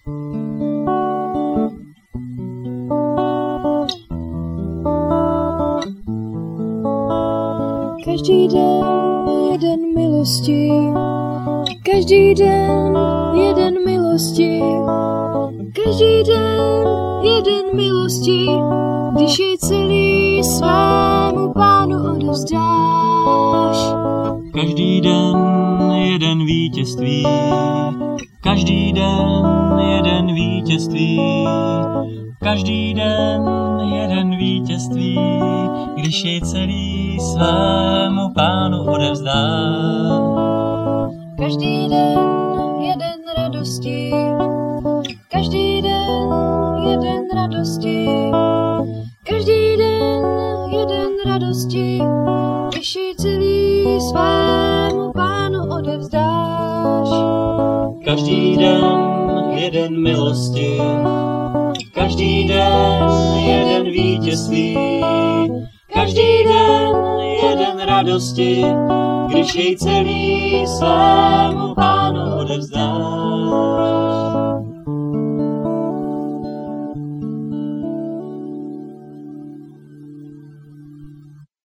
Každý den jeden milosti, každý den jeden milosti, každý den jeden milosti, když jej celý svému Pánu odevzdáš. Každý den jeden vítězství, každý den jeden vítězství, každý den jeden vítězství, když jej celý svému Pánu odevzdáš. Každý den jeden radosti, každý den jeden radosti, každý den jeden radosti, když jej celý svému Pánu odevzdáš. Každý den jeden milosti, každý den jeden vítězství, každý den jeden radosti, když jej celý svému Pánu odevzdáš.